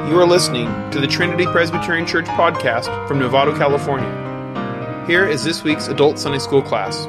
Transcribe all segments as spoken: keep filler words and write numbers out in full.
You are listening to the Trinity Presbyterian Church podcast from Novato, California. Here is this week's Adult Sunday School class.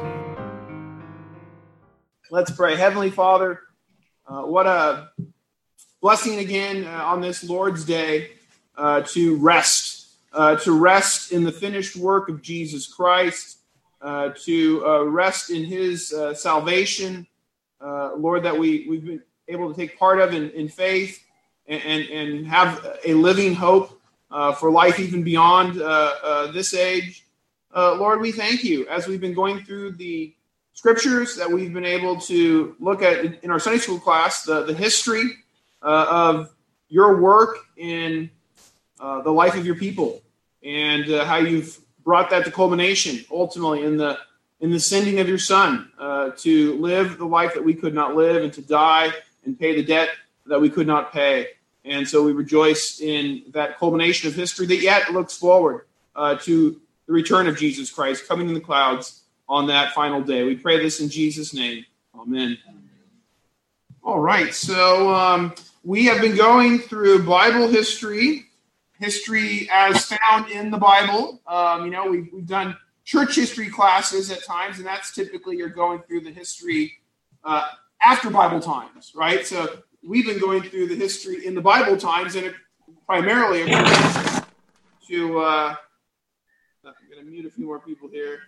Let's pray. Heavenly Father, uh, what a blessing again uh, on this Lord's Day uh, to rest, uh, to rest in the finished work of Jesus Christ, uh, to uh, rest in His uh, salvation, uh, Lord, that we, we've been able to take part of in, in faith. And, and have a living hope uh, for life even beyond uh, uh, this age. Uh, Lord, we thank you as we've been going through the scriptures that we've been able to look at in our Sunday school class, the, the history uh, of your work in uh, the life of your people and uh, how you've brought that to culmination ultimately in the in the sending of your Son uh, to live the life that we could not live and to die and pay the debt that we could not pay. And so we rejoice in that culmination of history that yet looks forward uh, to the return of Jesus Christ coming in the clouds on that final day. We pray this in Jesus' name. Amen. All right, so um, we have been going through Bible history, history as found in the Bible. Um, you know, we've, we've done church history classes at times, and that's typically you're going through the history uh, after Bible times, right? So we've been going through the history in the Bible times, and it primarily according to, uh, I'm going to mute a few more people here.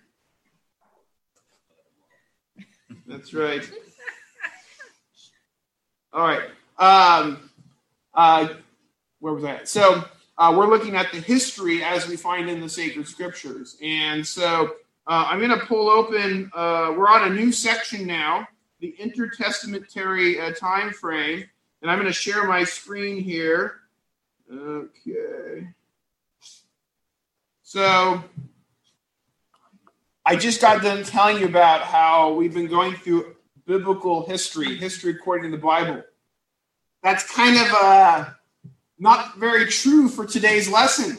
That's right. All right. Um, uh, where was I at? So uh, we're looking at the history as we find in the sacred scriptures. And so uh, I'm going to pull open, uh, we're on a new section now, the intertestamentary uh, time frame, and I'm going to share my screen here. Okay. So I just got done telling you about how we've been going through biblical history, history according to the Bible. That's kind of uh, not very true for today's lesson.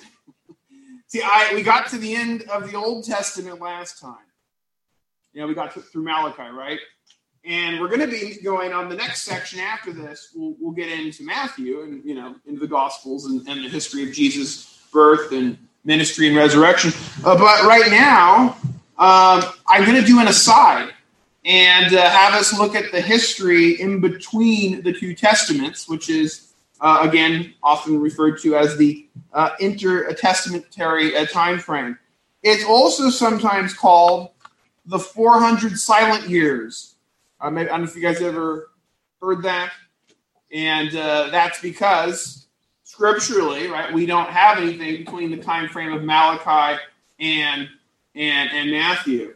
See, I we got to the end of the Old Testament last time. You know, we got through Malachi, right? And we're going to be going on the next section after this. We'll, we'll get into Matthew and, you know, into the Gospels and, and the history of Jesus' birth and ministry and resurrection. Uh, but right now, um, I'm going to do an aside and uh, have us look at the history in between the two testaments, which is, uh, again, often referred to as the uh, intertestamentary uh, time frame. It's also sometimes called the four hundred silent years. Uh, maybe, I don't know if you guys ever heard that. And uh, that's because scripturally, right, we don't have anything between the time frame of Malachi and and, and Matthew.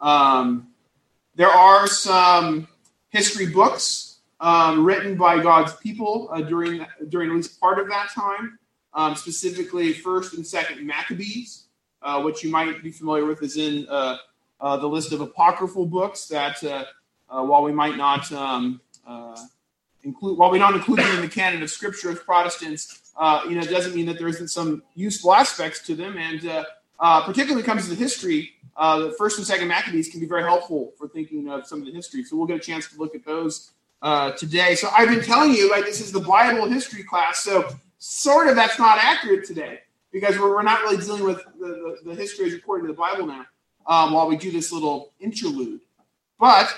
Um, there are some history books um, written by God's people uh, during during at least part of that time, um, specifically First and Second Maccabees, uh, which you might be familiar with is in uh, uh, the list of apocryphal books that uh, Uh, while we might not um, uh, include, while we don't include them in the canon of Scripture as Protestants, uh, you know, it doesn't mean that there isn't some useful aspects to them. And uh, uh, particularly when it comes to the history, uh, the First and Second Maccabees can be very helpful for thinking of some of the history. So we'll get a chance to look at those uh, today. So I've been telling you, right, this is the Bible history class. So sort of that's not accurate today because we're, we're not really dealing with the, the, the history as according to the Bible now um, while we do this little interlude. But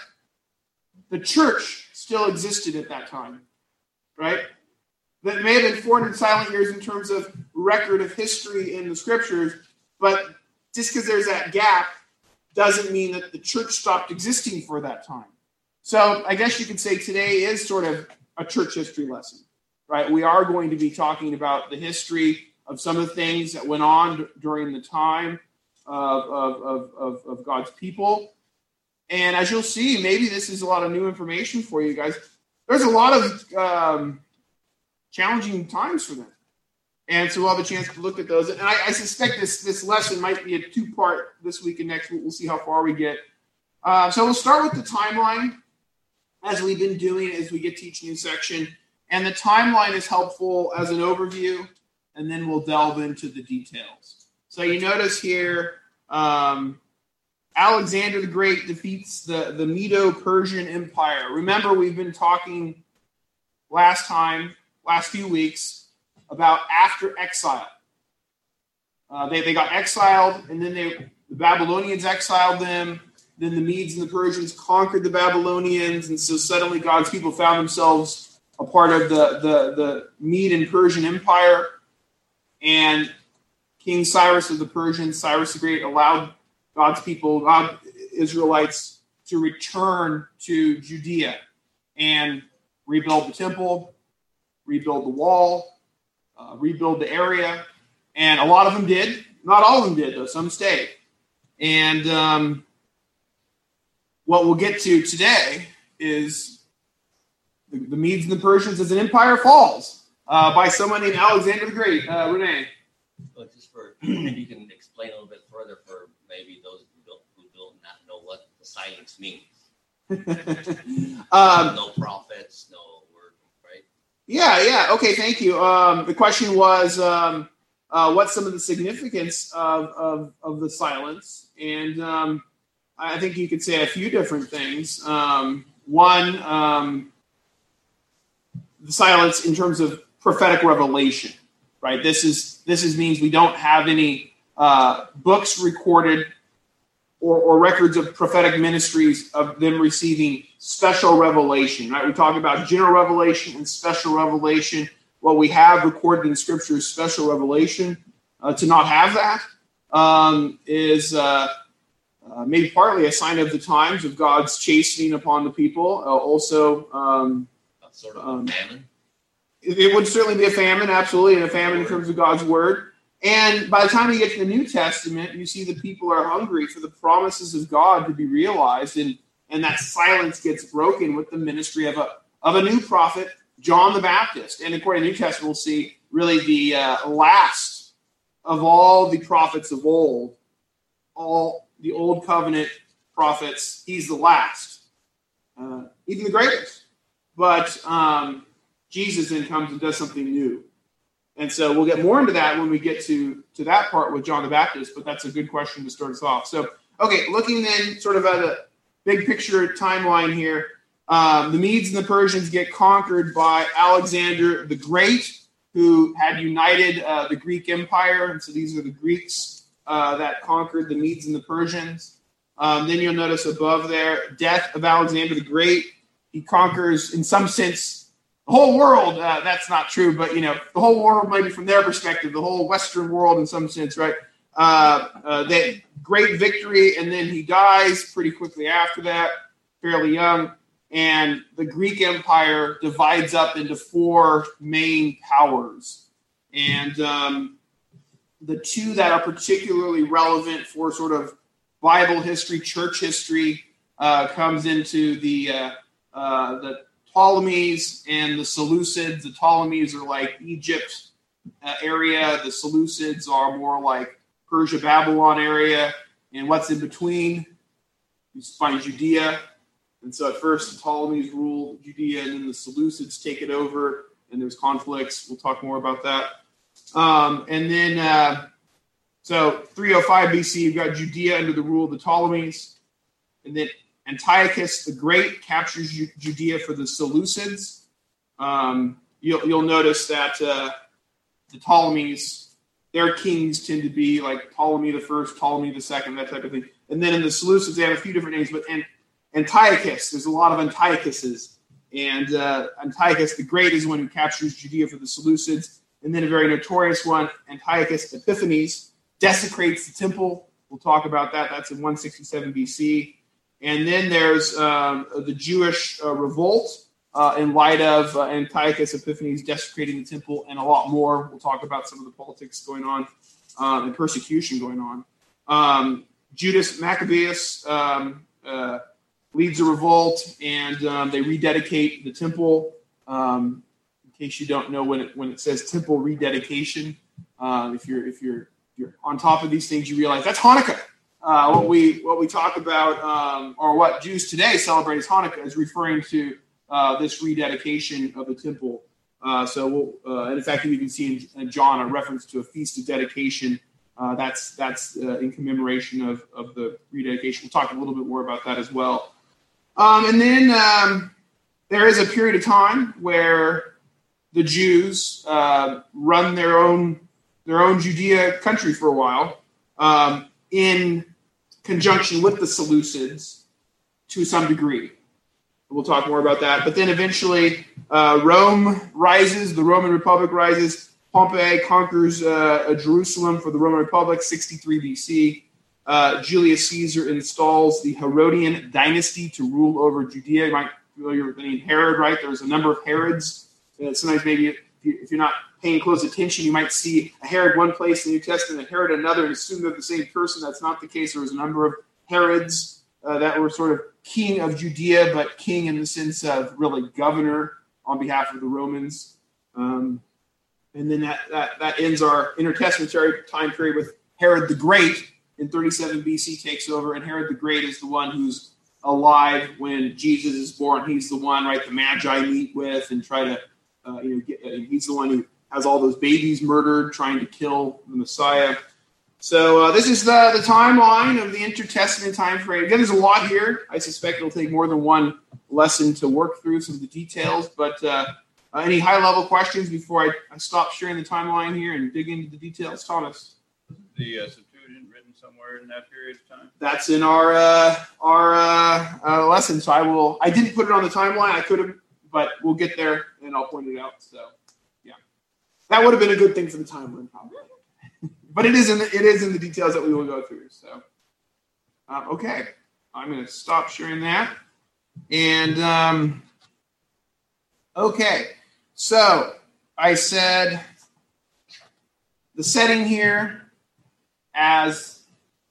the church still existed at that time, right? That may have been four hundred silent years in terms of record of history in the scriptures, but just because there's that gap doesn't mean that the church stopped existing for that time. So I guess you could say today is sort of a church history lesson, right? We are going to be talking about the history of some of the things that went on d- during the time of, of, of, of, of God's people. And as you'll see, maybe this is a lot of new information for you guys. There's a lot of um, challenging times for them. And so we'll have a chance to look at those. And I, I suspect this, this lesson might be a two-part this week and next week. We'll see how far we get. Uh, so we'll start with the timeline, as we've been doing as we get to each new section. And the timeline is helpful as an overview, and then we'll delve into the details. So you notice here, um, Alexander the Great defeats the, the Medo-Persian Empire. Remember, we've been talking last time, last few weeks, about after exile. Uh, they, they got exiled, and then they, the Babylonians exiled them. Then the Medes and the Persians conquered the Babylonians, and so suddenly God's people found themselves a part of the, the, the Mede and Persian Empire. And King Cyrus of the Persians, Cyrus the Great, allowed God's people, God, Israelites, to return to Judea and rebuild the temple, rebuild the wall, uh, rebuild the area. And a lot of them did. Not all of them did, though. Some stayed. And um, what we'll get to today is the, the Medes and the Persians as an empire falls uh, by someone named Alexander the Great. Uh, Renee. Well, just for, maybe you can explain a little bit further for maybe those who don't, who don't not know what the silence means. um, no prophets, no word, right? Yeah, yeah. Okay, thank you. Um, the question was, um, uh, what's some of the significance of, of, of the silence? And um, I think you could say a few different things. Um, one, um, the silence in terms of prophetic revelation, right? This is this is means we don't have any uh, books recorded or, or records of prophetic ministries of them receiving special revelation, right? We talk about general revelation and special revelation. What we have recorded in Scripture is special revelation. Uh, to not have that um, is uh, uh, maybe partly a sign of the times of God's chastening upon the people. Uh, also, um, sort of um, a famine. It, it would certainly be a famine, absolutely, and a famine in terms of God's word. And by the time you get to the New Testament, you see that people are hungry for the promises of God to be realized, and, and that silence gets broken with the ministry of a of a new prophet, John the Baptist. And according to the New Testament, we'll see really the uh, last of all the prophets of old, all the Old Covenant prophets. He's the last, uh, even the greatest. But um, Jesus then comes and does something new. And so we'll get more into that when we get to, to that part with John the Baptist, but that's a good question to start us off. So, okay, looking then sort of at a big picture timeline here, um, the Medes and the Persians get conquered by Alexander the Great, who had united uh, the Greek Empire. And so these are the Greeks uh, that conquered the Medes and the Persians. Um, then you'll notice above there, death of Alexander the Great. He conquers, in some sense, the whole world. Uh, that's not true, but, you know, the whole world, maybe from their perspective, the whole Western world in some sense, right? Uh, uh, that great victory, and then he dies pretty quickly after that, fairly young. And the Greek Empire divides up into four main powers. And um, the two that are particularly relevant for sort of Bible history, church history, uh, comes into the uh, uh, the Ptolemies and the Seleucids. The Ptolemies are like Egypt uh, area. The Seleucids are more like Persia, Babylon area. And what's in between? You find Judea. And so at first the Ptolemies rule Judea, and then the Seleucids take it over, and there's conflicts. We'll talk more about that. Um, and then, uh, so three oh five B C, you've got Judea under the rule of the Ptolemies. And then Antiochus the Great captures Judea for the Seleucids. Um, you'll, you'll notice that uh, the Ptolemies, their kings tend to be like Ptolemy the First, Ptolemy the Second, that type of thing. And then in the Seleucids, they have a few different names, but and Antiochus, there's a lot of Antiochuses. And uh, Antiochus the Great is the one who captures Judea for the Seleucids. And then a very notorious one, Antiochus Epiphanes, desecrates the temple. We'll talk about that. That's in one sixty-seven B C. And then there's um, the Jewish uh, revolt uh, in light of uh, Antiochus Epiphanes desecrating the temple, and a lot more. We'll talk about some of the politics going on uh, and persecution going on. Um, Judas Maccabeus um, uh, leads a revolt, and um, they rededicate the temple. Um, in case you don't know, when it when it says temple rededication, uh, if you're if you're if you're on top of these things, you realize that's Hanukkah. Uh, what we what we talk about, um, or what Jews today celebrate as Hanukkah, is referring to uh, this rededication of the temple. Uh, so, we'll, uh, and in fact, you can see in, in John a reference to a feast of dedication. Uh, that's that's uh, in commemoration of, of the rededication. We'll talk a little bit more about that as well. Um, and then um, there is a period of time where the Jews uh, run their own their own Judea country for a while, um, in conjunction with the Seleucids to some degree. We'll talk more about that. But then eventually uh, Rome rises, the Roman Republic rises. Pompey conquers uh, Jerusalem for the Roman Republic, sixty-three B C. Uh, Julius Caesar installs the Herodian dynasty to rule over Judea. You might be familiar with the name Herod, right? There's a number of Herods. And sometimes maybe if, you, if you're not paying close attention, you might see a Herod one place in the New Testament, a Herod another, and assume they're the same person. That's not the case. There was a number of Herods uh, that were sort of king of Judea, but king in the sense of really governor on behalf of the Romans. Um, and then that, that, that ends our intertestamentary time period with Herod the Great in thirty-seven B C takes over, and Herod the Great is the one who's alive when Jesus is born. He's the one, right, the Magi meet with and try to, uh, you know, get, uh, he's the one who has all those babies murdered, trying to kill the Messiah. So uh, this is the, the timeline of the intertestament time frame. Again, there's a lot here. I suspect it'll take more than one lesson to work through some of the details, but uh, uh, any high-level questions before I, I stop sharing the timeline here and dig into the details? Thomas? The uh, Septuagint written somewhere in that period of time? That's in our uh, our uh, uh, lesson, so I will. I didn't put it on the timeline. I could have, but we'll get there, and I'll point it out. So, yeah, that would have been a good thing for the timeline, probably. But it is in the, it is in the details that we will go through. So, uh, okay, I'm going to stop sharing that, and um, okay, so I said the setting here as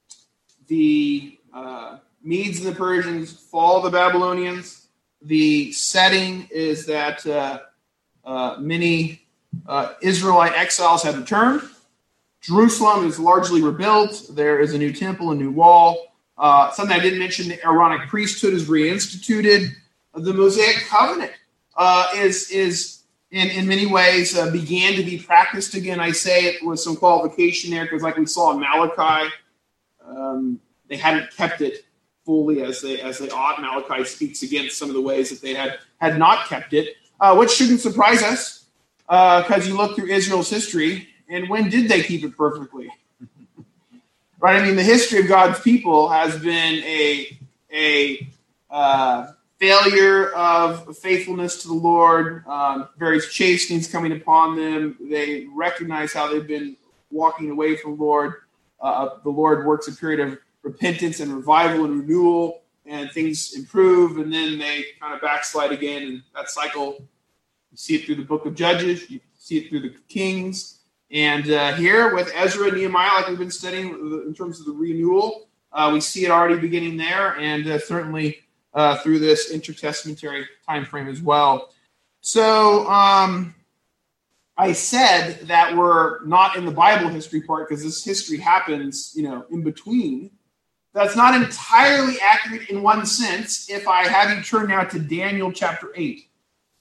the uh, Medes and the Persians fall the Babylonians. The setting is that uh, uh, many uh, Israelite exiles have returned. Jerusalem is largely rebuilt. There is a new temple, a new wall. Uh, something I didn't mention, the Aaronic priesthood is reinstituted. The Mosaic covenant uh, is, is in, in many ways, uh, began to be practiced again. I say it with some qualification there because like we saw in Malachi, um, they hadn't kept it fully as they as they ought. Malachi speaks against some of the ways that they had, had not kept it, uh, which shouldn't surprise us because uh, you look through Israel's history, and when did they keep it perfectly? Right? I mean, the history of God's people has been a a uh, failure of faithfulness to the Lord, um, various chastenings coming upon them. They recognize how they've been walking away from the Lord. Uh, the Lord works a period of repentance and revival and renewal, and things improve, and then they kind of backslide again. And that cycle, you see it through the book of Judges, you see it through the Kings. And uh, here with Ezra and Nehemiah, like we've been studying in terms of the renewal, uh, we see it already beginning there, and uh, certainly uh, through this intertestamentary time frame as well. So um, I said that we're not in the Bible history part because this history happens, you know, in between. That's not entirely accurate in one sense. If I have you turn now to Daniel chapter eight.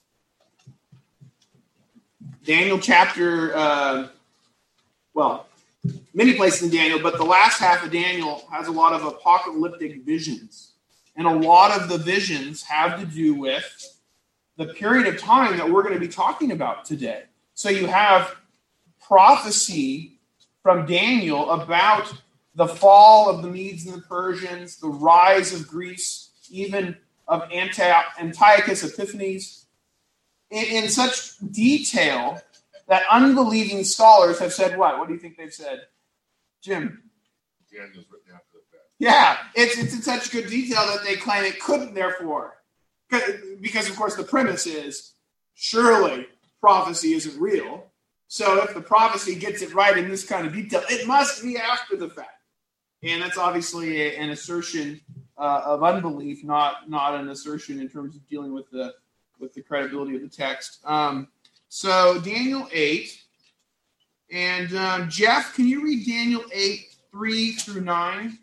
Daniel chapter, uh, well, many places in Daniel, but the last half of Daniel has a lot of apocalyptic visions. And a lot of the visions have to do with the period of time that we're going to be talking about today. So you have prophecy from Daniel about the fall of the Medes and the Persians, the rise of Greece, even of Antiochus Epiphanes, in, in such detail that unbelieving scholars have said what? What do you think they've said? Jim? Daniel's written after the fact. Yeah, it's, it's in such good detail that they claim it couldn't, therefore. Because, of course, the premise is, surely prophecy isn't real. So if the prophecy gets it right in this kind of detail, it must be after the fact. And that's obviously a, an assertion uh, of unbelief, not not an assertion in terms of dealing with the with the credibility of the text. Um, so Daniel eight, and um, Jeff, can you read Daniel eight three through nine?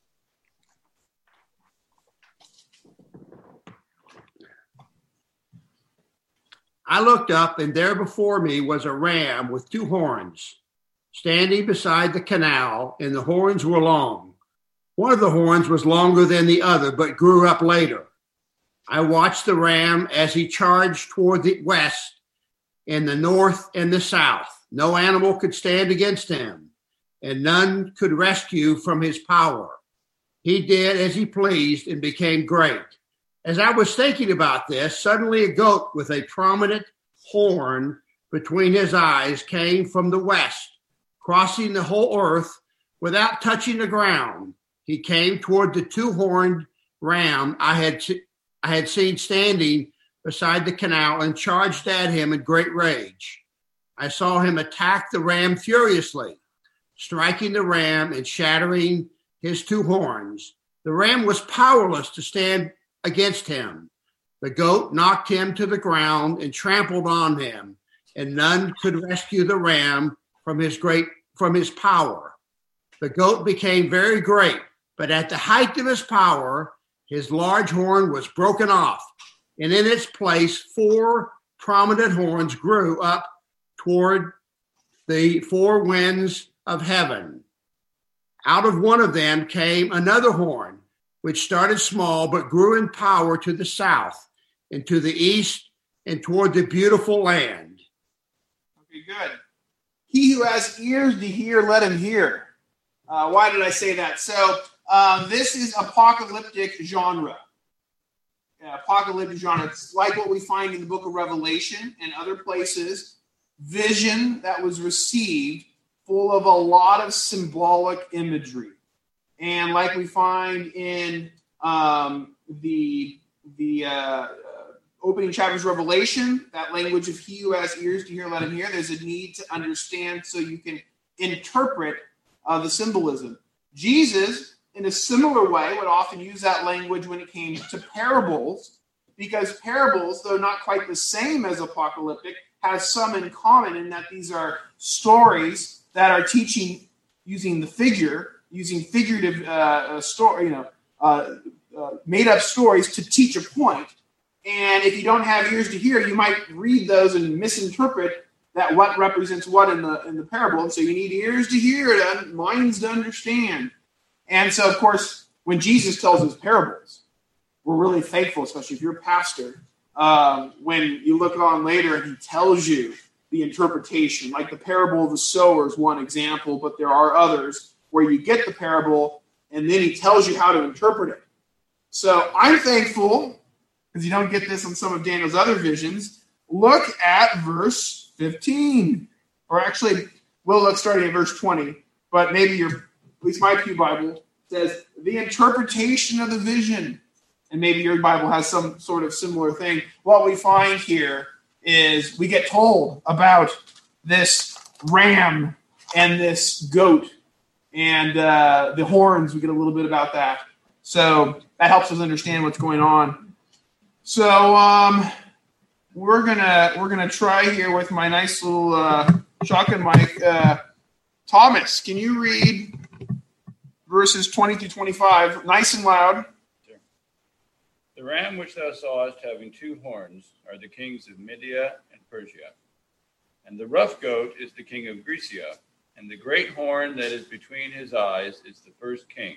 I looked up, and there before me was a ram with two horns, standing beside the canal, and the horns were long. One of the horns was longer than the other, but grew up later. I watched the ram as he charged toward the west, in the north and the south. No animal could stand against him, and none could rescue from his power. He did as he pleased and became great. As I was thinking about this, suddenly a goat with a prominent horn between his eyes came from the west, crossing the whole earth without touching the ground. He came toward the two-horned ram I had, I had seen standing beside the canal and charged at him in great rage. I saw him attack the ram furiously, striking the ram and shattering his two horns. The ram was powerless to stand against him. The goat knocked him to the ground and trampled on him, and none could rescue the ram from his great from his power. The goat became very great, but at the height of his power, his large horn was broken off, and in its place four prominent horns grew up toward the four winds of heaven. Out of one of them came another horn, which started small but grew in power to the south and to the east and toward the beautiful land. Okay, good. He who has ears to hear, let him hear. Uh, why did I say that? So um, this is apocalyptic genre. Uh, apocalyptic genre. It's like what we find in the book of Revelation and other places. Vision that was received full of a lot of symbolic imagery. And like we find in um, the, the uh, opening chapters of Revelation, that language of he who has ears to hear, let him hear. There's a need to understand so you can interpret uh, the symbolism. Jesus, in a similar way, would often use that language when it came to parables, because parables, though not quite the same as apocalyptic, has some in common in that these are stories that are teaching using the figure, using figurative uh, story, you know, uh, uh, made-up stories to teach a point. And if you don't have ears to hear, you might read those and misinterpret that what represents what in the in the parable. And so you need ears to hear, to, minds to understand. And so, of course, when Jesus tells his parables, we're really thankful, especially if you're a pastor, um, when you look on later and he tells you the interpretation. Like the parable of the sower is one example, but there are others where you get the parable and then he tells you how to interpret it. So I'm thankful, because you don't get this on some of Daniel's other visions. Look at verse fifteen. Or actually, we'll look starting at verse twenty. But maybe your, at least my Pew Bible, says the interpretation of the vision. And maybe your Bible has some sort of similar thing. What we find here is we get told about this ram and this goat and uh, the horns. We get a little bit about that. So that helps us understand what's going on. So um, we're gonna we're gonna try here with my nice little uh, shotgun mic. Uh, Thomas, can you read verses twenty through twenty-five, nice and loud? Sure. The ram which thou sawest having two horns are the kings of Media and Persia, and the rough goat is the king of Grecia, and the great horn that is between his eyes is the first king.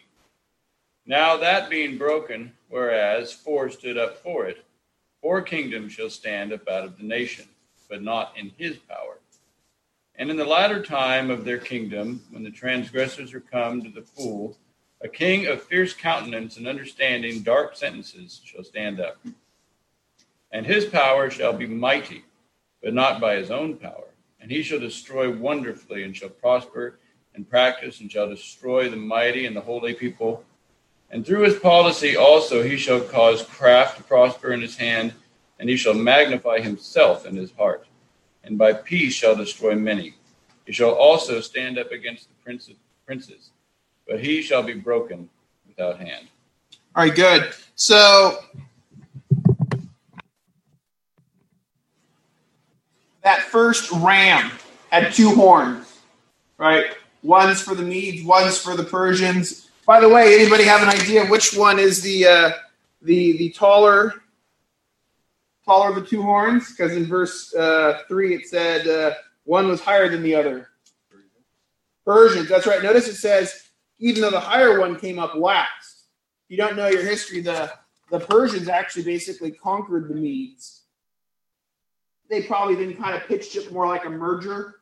Now that being broken, whereas four stood up for it, four kingdoms shall stand up out of the nation, but not in his power. And in the latter time of their kingdom, when the transgressors are come to the full, a king of fierce countenance and understanding dark sentences shall stand up. And his power shall be mighty, but not by his own power. And he shall destroy wonderfully, and shall prosper and practice, and shall destroy the mighty and the holy people. And through his policy also he shall cause craft to prosper in his hand, and he shall magnify himself in his heart, and by peace shall destroy many. He shall also stand up against the princes, but he shall be broken without hand. All right, good. So that first ram had two horns, right? One's for the Medes, one's for the Persians. By the way, anybody have an idea which one is the uh, the the taller taller of the two horns? Because in verse uh, three it said uh, one was higher than the other. Persians, that's right. Notice it says even though the higher one came up last. If you don't know your history, the the Persians actually basically conquered the Medes. they probably then kind of pitched it more like a merger.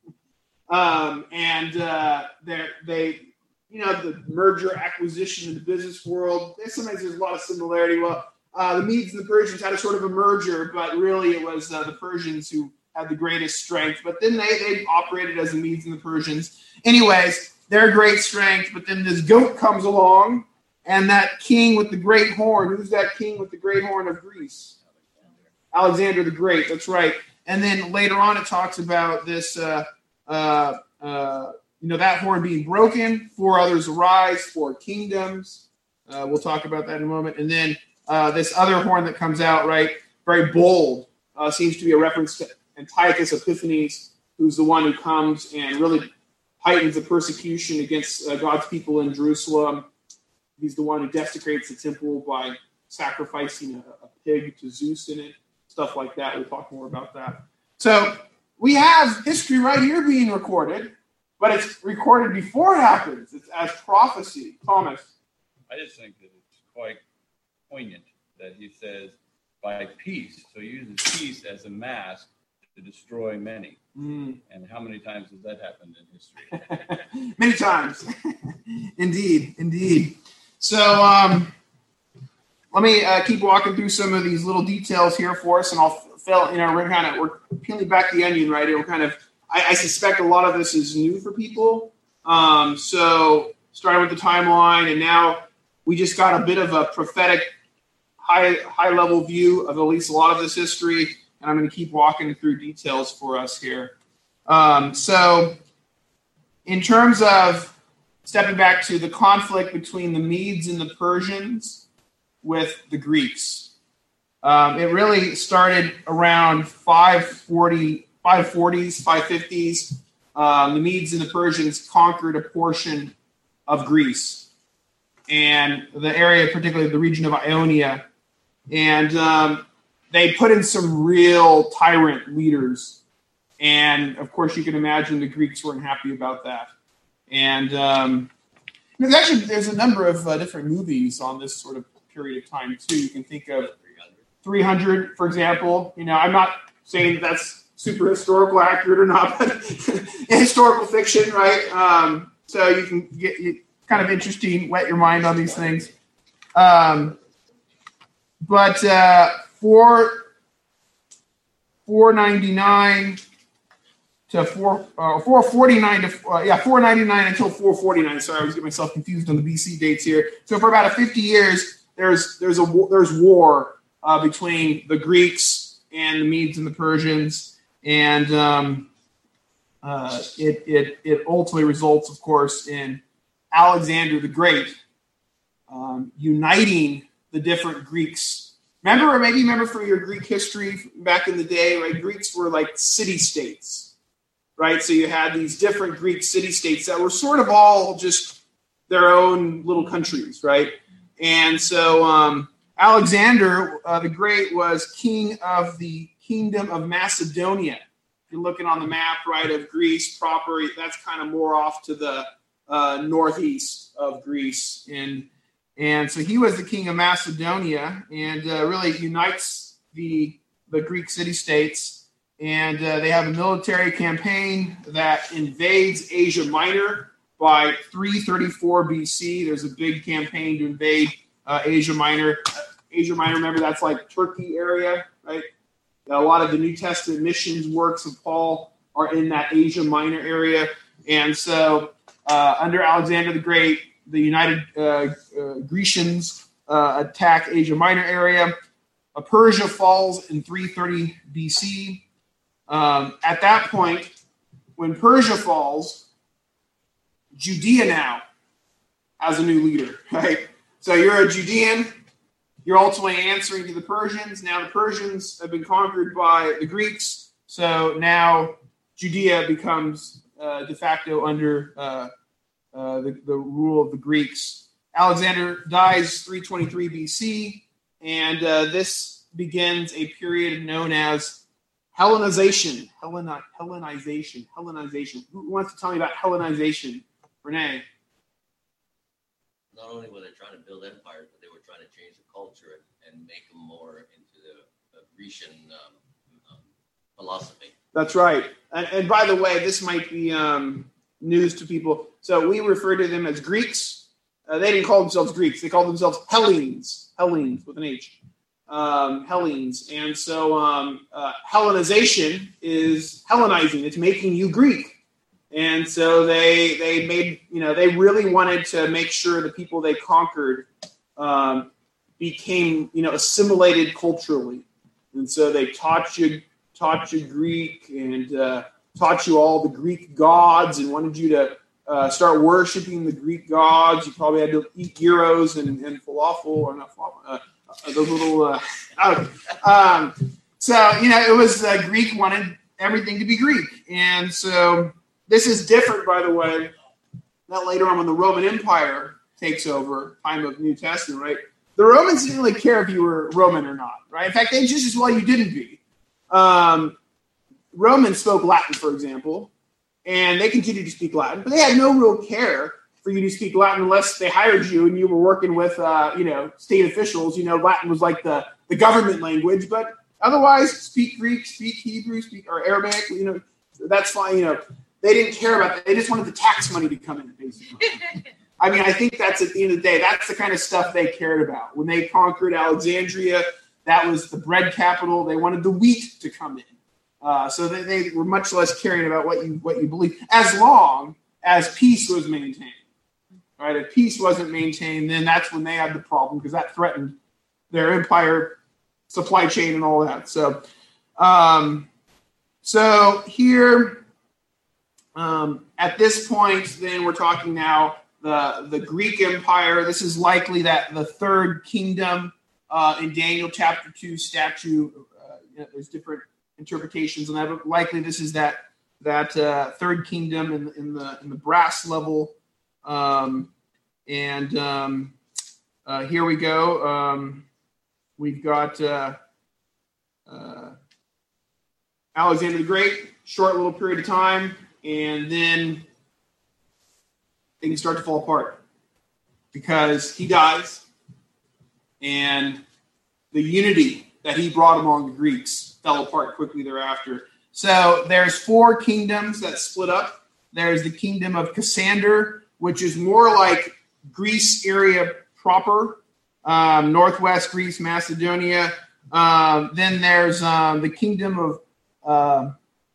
Um, and uh, they, you know, the merger acquisition in the business world, sometimes there's a lot of similarity. Well, uh, the Medes and the Persians had a sort of a merger, but really it was uh, the Persians who had the greatest strength. But then they, they operated as the Medes and the Persians. Anyways, their great strength, but then this goat comes along, and that king with the great horn, who's that king with the great horn of Greece? Alexander the Great, that's right. And then later on it talks about this, uh, uh, uh, you know, that horn being broken, four others arise, four kingdoms. Uh, we'll talk about that in a moment. And then uh, this other horn that comes out, right, very bold, uh, seems to be a reference to Antiochus Epiphanes, who's the one who comes and really heightens the persecution against uh, God's people in Jerusalem. He's the one who desecrates the temple by sacrificing a, a pig to Zeus in it. Stuff like that. We'll talk more about that. So we have history right here being recorded, but it's recorded before it happens. It's as prophecy. Thomas. I just think that it's quite poignant that he says, by peace. So he uses peace as a mask to destroy many. Mm. And how many times has that happened in history? Many times. Indeed. Indeed. So, um, let me uh, keep walking through some of these little details here for us, and I'll fill. You know, we're kind of we're peeling back the onion, right? We're kind of. I, I suspect a lot of this is new for people. Um, so, starting with the timeline, and now we just got a bit of a prophetic, high high level view of at least a lot of this history, and I'm going to keep walking through details for us here. Um, so, in terms of stepping back to the conflict between the Medes and the Persians with the Greeks. Um, it really started around five forty, five forties, five fifties. Um, the Medes and the Persians conquered a portion of Greece and the area, particularly the region of Ionia. And um, they put in some real tyrant leaders. And, of course, you can imagine the Greeks weren't happy about that. And um, there's actually there's a number of uh, different movies on this sort of period of time too. You can think of three hundred, for example. You know, I'm not saying that that's super historical accurate or not, but historical fiction, right? Um, so you can get you, kind of interesting, wet your mind on these things. Um, but uh, for four ninety-nine to four uh, four forty-nine to uh, yeah four ninety-nine until four forty-nine. Sorry, I was getting myself confused on the B C dates here. So for about a fifty years. There's there's a there's war uh, between the Greeks and the Medes and the Persians, and um, uh, it it it ultimately results, of course, in Alexander the Great um, uniting the different Greeks. Remember, or maybe remember from your Greek history back in the day, right? Greeks were like city-states, right? So you had these different Greek city-states that were sort of all just their own little countries, right? And so um, Alexander uh, the Great was king of the kingdom of Macedonia. If you're looking on the map, right, of Greece proper, that's kind of more off to the uh, northeast of Greece. And and so he was the king of Macedonia and uh, really unites the, the Greek city-states. And uh, they have a military campaign that invades Asia Minor. By three thirty-four B C, there's a big campaign to invade uh, Asia Minor. Asia Minor, remember, that's like Turkey area, right? A lot of the New Testament missions works of Paul are in that Asia Minor area. And so uh, under Alexander the Great, the United uh, uh, Grecians uh, attack Asia Minor area. Uh, Persia falls in three thirty B C. Um, at that point, when Persia falls, Judea now has a new leader, right? So you're a Judean. You're ultimately answering to the Persians. Now the Persians have been conquered by the Greeks. So now Judea becomes uh, de facto under uh, uh, the, the rule of the Greeks. Alexander dies three twenty-three B C, and uh, this begins a period known as Hellenization. Helleni- Hellenization. Hellenization. Who wants to tell me about Hellenization? Renee. Not only were they trying to build empires, but they were trying to change the culture and, and make them more into the, the Grecian um, um, philosophy. That's right. And, and by the way, this might be um, news to people. So we refer to them as Greeks. Uh, they didn't call themselves Greeks. They called themselves Hellenes. Hellenes with an H. Um, Hellenes. And so um, uh, Hellenization is Hellenizing. It's making you Greek. And so they they made, you know, they really wanted to make sure the people they conquered um, became, you know, assimilated culturally. And so they taught you taught you Greek and uh, taught you all the Greek gods and wanted you to uh, start worshiping the Greek gods. You probably had to eat gyros and, and falafel, or not falafel, uh, uh, those little. Uh, um, so you know, it was uh, Greek wanted everything to be Greek, and so this is different, by the way. That later on, when the Roman Empire takes over, time of New Testament, right? The Romans didn't really care if you were Roman or not, right? In fact, they just as well you didn't be. Um, Romans spoke Latin, for example, and they continued to speak Latin, but they had no real care for you to speak Latin unless they hired you and you were working with, uh, you know, state officials. You know, Latin was like the, the government language, but otherwise, speak Greek, speak Hebrew, speak or Arabic. You know, that's fine. You know, they didn't care about that. They just wanted the tax money to come in, basically. I mean, I think that's at the end of the day, that's the kind of stuff they cared about. When they conquered Alexandria, that was the bread capital. They wanted the wheat to come in. Uh, so they, they were much less caring about what you what you believe, as long as peace was maintained. Right? If peace wasn't maintained, then that's when they had the problem, because that threatened their empire, supply chain, and all that. So, um, so here, um, at this point, then we're talking now the the Greek Empire. This is likely that the third kingdom. Uh, in Daniel chapter two statue, uh, you know, there's different interpretations on that, but likely this is that that uh, third kingdom in, in the in the brass level. Um, and um, uh, here we go. Um, we've got uh, uh, Alexander the Great, short little period of time, and then things start to fall apart because he dies. And the unity that he brought among the Greeks fell apart quickly thereafter. So there's four kingdoms that split up. There's the kingdom of Cassander, which is more like Greece area proper, um, northwest Greece, Macedonia. Um, then there's um, the kingdom of, uh,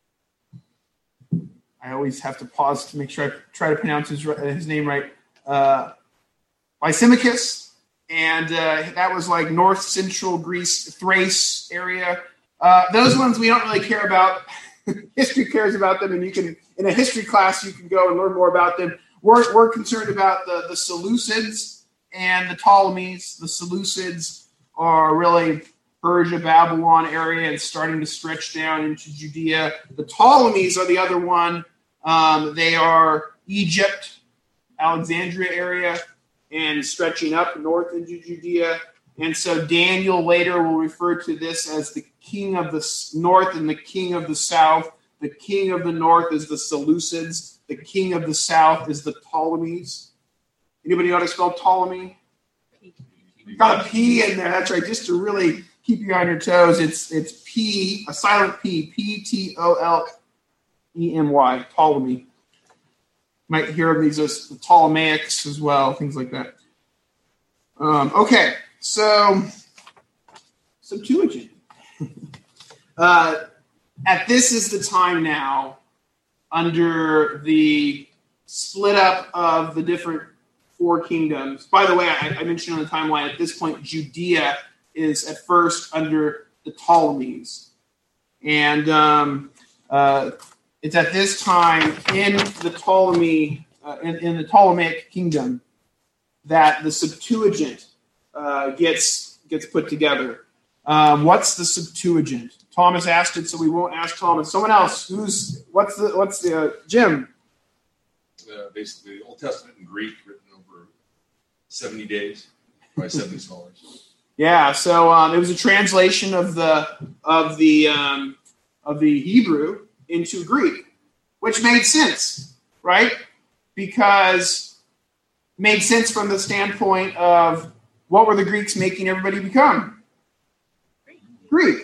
I always have to pause to make sure I try to pronounce his, his name right, uh, Lysimachus. And uh, that was like north central Greece, Thrace area. Uh, those ones we don't really care about. History cares about them, and you can, in a history class, you can go and learn more about them. We're, we're concerned about the, the Seleucids and the Ptolemies. The Seleucids are really Persia, Babylon area, and starting to stretch down into Judea. The Ptolemies are the other one. Um, they are Egypt, Alexandria area, and stretching up north into Judea. And so Daniel later will refer to this as the king of the north and the king of the south. The king of the north is the Seleucids. The king of the south is the Ptolemies. Anybody know how to spell Ptolemy? Got a P in there. That's right. Just to really keep you on your toes, it's it's P, a silent P, P T O L E M Y, Ptolemy. Might hear of these as the Ptolemaics as well, things like that. Um, okay, so Septuagint. uh, at this is the time now, under the split up of the different four kingdoms. By the way, I, I mentioned on the timeline, at this point, Judea is at first under the Ptolemies. And um, uh, it's at this time in the Ptolemy, uh, in, in the Ptolemaic kingdom, that the Septuagint uh, gets gets put together. Um, what's the Septuagint? Thomas asked it, so we won't ask Thomas. Someone else. Who's what's the what's the uh, Jim? Uh, basically, the Old Testament in Greek, written over seventy days by seventy scholars. Yeah, so um, it was a translation of the of the um, of the Hebrew into Greek, which made sense, right? Because it made sense from the standpoint of what were the Greeks making everybody become? Greek.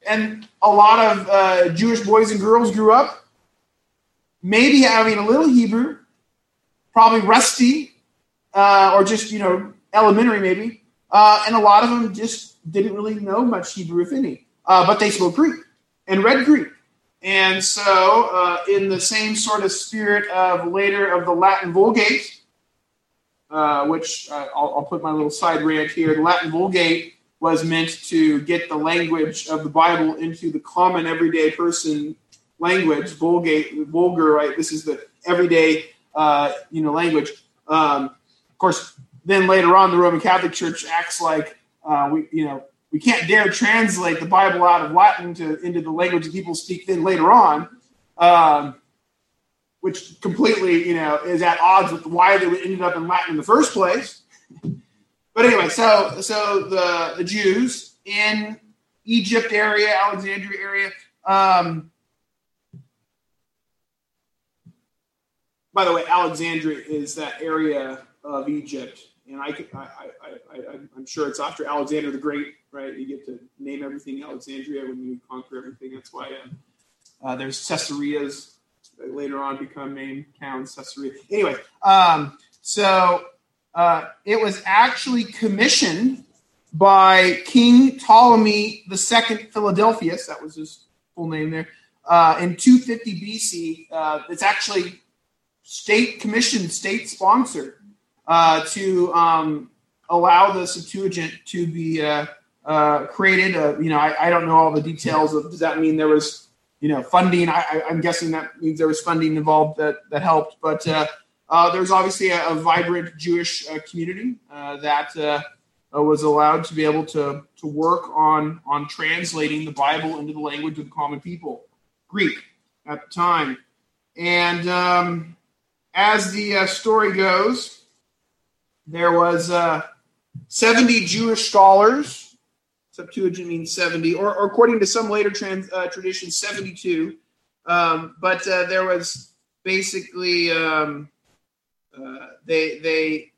and a lot of uh, Jewish boys and girls grew up maybe having a little Hebrew, probably rusty, uh, or just, you know, elementary maybe. Uh, and a lot of them just didn't really know much Hebrew, if any. Uh, but they spoke Greek and read Greek. And so uh, in the same sort of spirit of later of the Latin Vulgate, uh, which uh, I'll, I'll put my little side rant here, the Latin Vulgate was meant to get the language of the Bible into the common everyday person language, Vulgate, vulgar, right? This is the everyday, uh, you know, language. Um, of course, then later on, the Roman Catholic Church acts like uh, we, you know, we can't dare translate the Bible out of Latin to into the language that people speak then later on, um, which completely, you know, is at odds with why they ended up in Latin in the first place. But anyway, so so the the Jews in Egypt area, Alexandria area. Um, by the way, Alexandria is that area of Egypt, and I, I, I, I I'm sure it's after Alexander the Great, right? You get to name everything Alexandria when you conquer everything. That's why uh, uh, there's Caesareas that later on become named towns, Caesarea. Anyway, um, so. Uh, it was actually commissioned by King Ptolemy the Second Philadelphus, that was his full name there, uh, in two fifty B C. Uh, it's actually state commissioned, state sponsored uh, to um, allow the Septuagint to be uh, uh, created. Uh, you know, I, I don't know all the details of. Does that mean there was, you know, funding? I, I, I'm guessing that means there was funding involved that that helped, but. Uh, Uh, there's obviously a, a vibrant Jewish uh, community uh, that uh, uh, was allowed to be able to, to work on, on translating the Bible into the language of the common people, Greek at the time. And um, as the uh, story goes, there was uh, seventy Jewish scholars. Septuagint means seventy, or, or according to some later trans, uh, traditions, seventy-two. Um, but uh, there was basically... Um, Uh, they, they,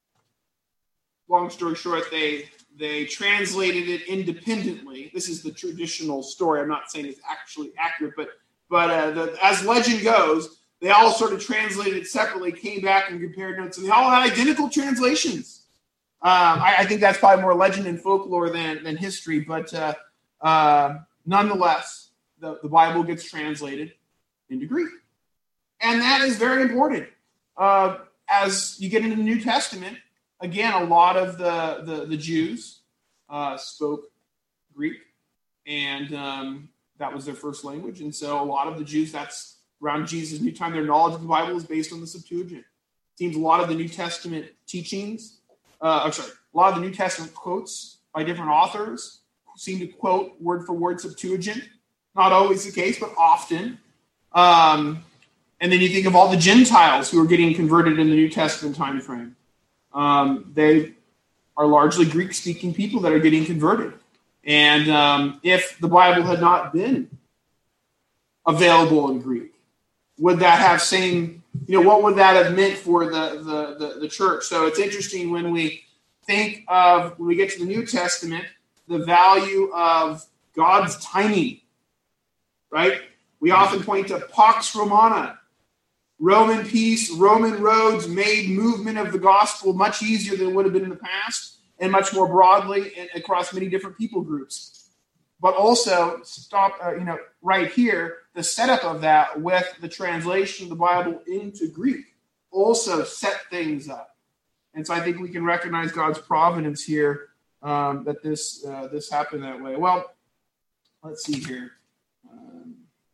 long story short, they they translated it independently. This is the traditional story. I'm not saying it's actually accurate, but but uh, the, as legend goes, they all sort of translated it separately, came back and compared notes, and they all had identical translations. Um, I, I think that's probably more legend and folklore than than history, but uh, uh, nonetheless, the, the Bible gets translated into Greek, and that is very important. Uh, As you get into the New Testament, again, a lot of the, the, the Jews uh, spoke Greek, and um, that was their first language. And so a lot of the Jews, that's around Jesus' new time, their knowledge of the Bible is based on the Septuagint. It seems a lot of the New Testament teachings, uh, I'm sorry, a lot of the New Testament quotes by different authors seem to quote word for word Septuagint. Not always the case, but often. Um And then you think of all the Gentiles who are getting converted in the New Testament time frame. Um, they are largely Greek-speaking people that are getting converted. And um, if the Bible had not been available in Greek, would that have same, you know, what would that have meant for the, the, the, the church? So it's interesting when we think of, when we get to the New Testament, the value of God's timing, right? We often point to Pax Romana, Roman peace, Roman roads made movement of the gospel much easier than it would have been in the past, and much more broadly and across many different people groups. But also, stop, uh, you know, right here, the setup of that with the translation of the Bible into Greek also set things up. And so I think we can recognize God's providence here um, that this uh, this happened that way. Well, let's see here. Um,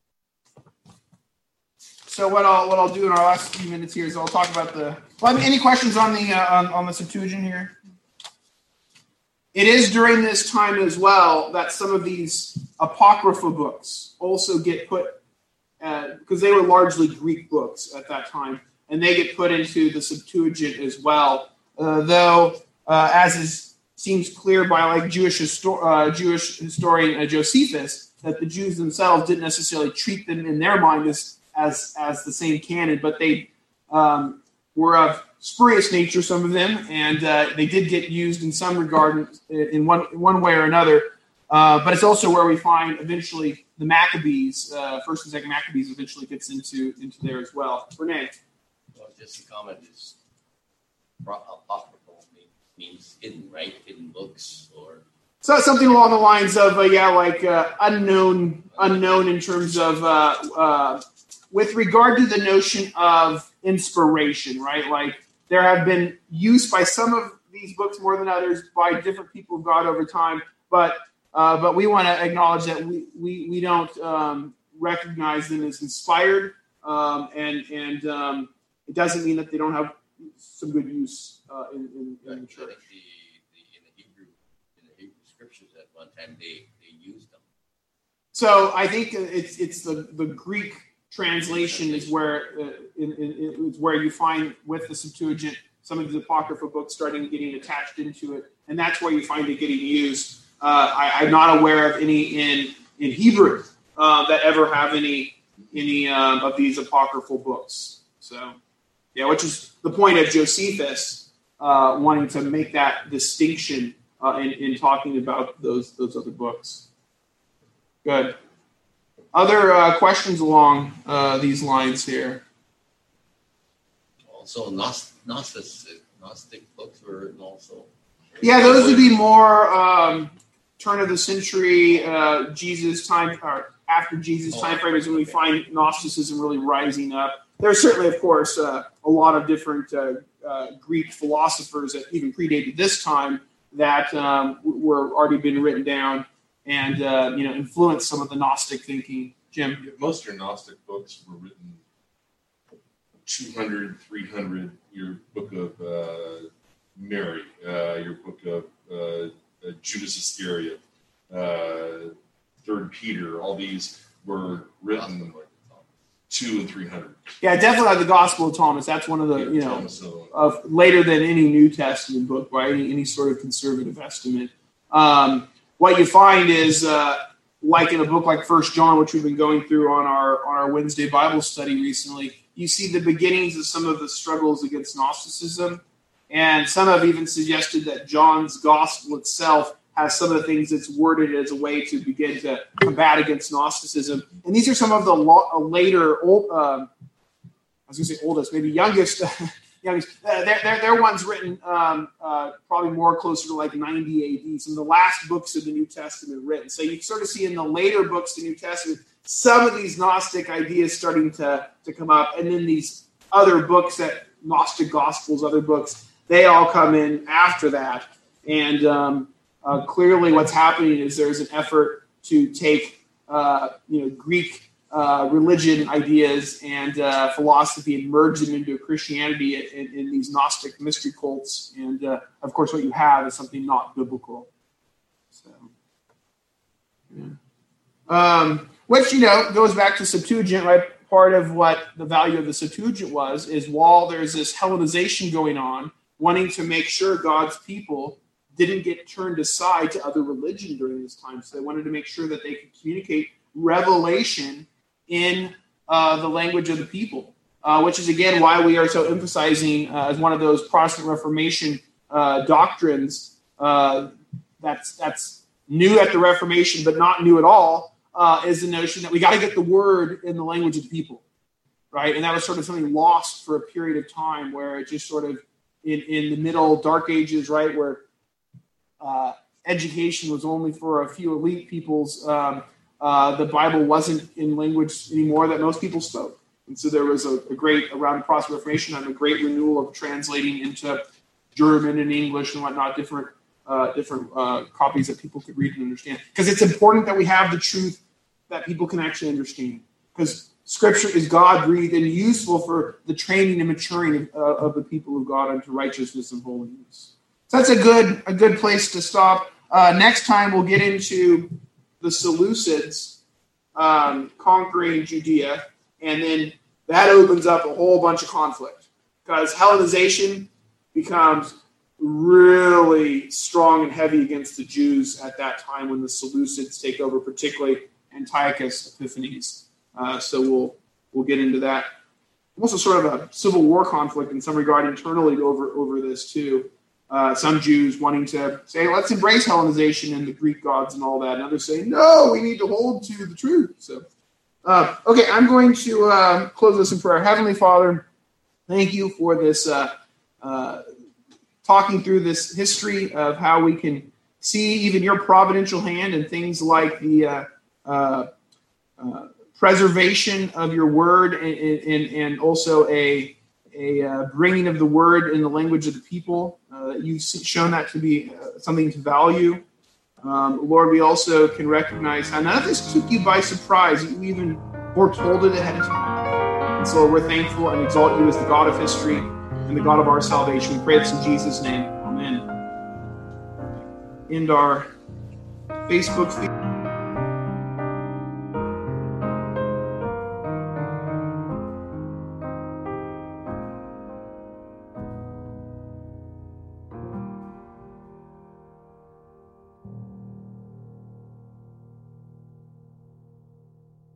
So what I'll what I'll do in our last few minutes here is I'll talk about the. Well, any questions on the uh, on, on the Septuagint here? It is during this time as well that some of these apocrypha books also get put, because uh, they were largely Greek books at that time, and they get put into the Septuagint as well. Uh, though, uh, as is seems clear by like Jewish histor- uh, Jewish historian uh, Josephus, that the Jews themselves didn't necessarily treat them in their mind as as as the same canon, but they um, were of spurious nature, some of them, and uh, they did get used in some regard in one one way or another Uh, but it's also where we find eventually the Maccabees, uh, First and Second Maccabees, eventually gets into into there as well. Renee. Well, just a comment is apocryphal means hidden, right? Hidden books or. So something along the lines of uh, yeah, like uh, unknown, unknown in terms of uh, uh, with regard to the notion of inspiration, right? Like there have been use by some of these books more than others by different people of God over time, but uh, but we want to acknowledge that we we we don't um, recognize them as inspired, um, and and um, it doesn't mean that they don't have some good use uh, in, in, in the church. I think the, the, in the Hebrew in the Hebrew scriptures at one time they, they used them. So I think it's it's the, the Greek translation is where uh, in, in, is where you find with the Septuagint some of these apocryphal books starting getting attached into it, and that's where you find it getting used. Uh, I, I'm not aware of any in in Hebrew uh, that ever have any any um, of these apocryphal books. So yeah, which is the point of Josephus uh, wanting to make that distinction uh, in in talking about those those other books. Good. Other uh, questions along uh, these lines here? Also, Gnost- Gnostic, Gnostic books were written also. Yeah, those would be more um, turn of the century, uh, Jesus time, or after Jesus time frame is when we find Gnosticism really rising up. There's certainly, of course, uh, a lot of different uh, uh, Greek philosophers that even predated this time that um, were already been written down and uh, you know influenced some of the Gnostic thinking. Jim? Most of your Gnostic books were written two hundred, three hundred. Your book of uh, Mary, uh, your book of uh, uh, Judas Iscariot, uh, Third Peter. All these were written two and three hundred. Yeah, definitely like the Gospel of Thomas. That's one of the you know Thomas, so, of later than any New Testament book by any, any sort of conservative estimate. Um, what you find is, uh, like in a book like First John, which we've been going through on our on our Wednesday Bible study recently, you see the beginnings of some of the struggles against Gnosticism, and some have even suggested that John's Gospel itself has some of the things that's worded as a way to begin to combat against Gnosticism. And these are some of the lo- later, old, uh, I was going to say oldest, maybe youngest. youngest uh, they're, they're, they're ones written um, uh, probably more closer to like ninety A D, some of the last books of the New Testament written. So you sort of see in the later books of the New Testament some of these Gnostic ideas starting to, to come up. And then these other books, that Gnostic Gospels, other books, they all come in after that. And um, uh, clearly what's happening is there's an effort to take uh, you know, Greek uh, religion ideas and uh, philosophy and merge them into Christianity in, in these Gnostic mystery cults. And, uh, of course, what you have is something not biblical. So, yeah. Um, which, you know, goes back to Septuagint, right? Part of what the value of the Septuagint was is while there's this Hellenization going on, wanting to make sure God's people didn't get turned aside to other religion during this time. So they wanted to make sure that they could communicate revelation in uh, the language of the people, uh, which is, again, why we are so emphasizing uh, as one of those Protestant Reformation uh, doctrines uh, that's, that's new at the Reformation but not new at all, uh, is the notion that we got to get the word in the language of the people, right? And that was sort of something lost for a period of time where it just sort of, in, in the middle dark ages, right, where uh, education was only for a few elite peoples, um, uh, the Bible wasn't in language anymore that most people spoke. And so there was a, a great, around the Protestant Reformation, and a great renewal of translating into German and English and whatnot, different uh, different uh, copies that people could read and understand. Because it's important that we have the truth that people can actually understand. Because Scripture is God-breathed and useful for the training and maturing of, uh, of the people of God unto righteousness and holiness. So that's a good a good place to stop. Uh, next time we'll get into the Seleucids um, conquering Judea, and then that opens up a whole bunch of conflict because Hellenization becomes really strong and heavy against the Jews at that time when the Seleucids take over, particularly Antiochus Epiphanes. Uh, so we'll we'll get into that. Also, sort of a civil war conflict in some regard internally over over this too. uh, some Jews wanting to say, let's embrace Hellenization and the Greek gods and all that. And others saying, no, we need to hold to the truth. So, uh, okay, I'm going to uh, close this in prayer. Heavenly Father, thank you for this uh, uh, talking through this history of how we can see even your providential hand in things like the uh, uh, uh, preservation of your word and, and, and also a a uh, bringing of the word in the language of the people. Uh, you've shown that to be uh, something to value. Um, Lord, we also can recognize how none of this took you by surprise. You even foretold it ahead of time. And so we're thankful and exalt you as the God of history and the God of our salvation. We pray this in Jesus' name. Amen. And our Facebook feed.